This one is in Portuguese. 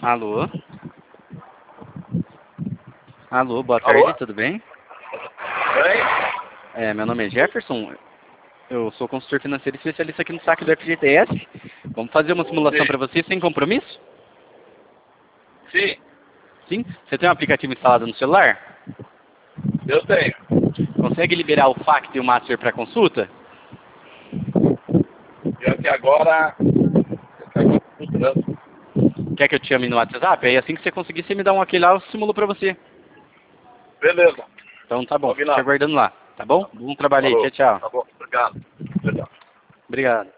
Alô? Alô, boa Alô? tarde, tudo bem? Bem? Meu nome é Jefferson, eu sou consultor financeiro especialista aqui no saque do FGTS. Vamos fazer uma simulação Sim. para você sem compromisso? Sim, Sim? Você tem um aplicativo instalado no celular? eu tenho. Consegue liberar o FAQ e o Master para consulta? Eu aqui agora no trânsito. Quer que eu te chame no WhatsApp? Aí assim que você conseguir, você me dá um ok lá, eu simulo para você. Beleza. Então tá bom, fico te Combinado. aguardando lá, tá bom? Bom trabalho aí, tchau, Falou. tchau. Tá bom. Obrigado. Obrigado. Obrigado.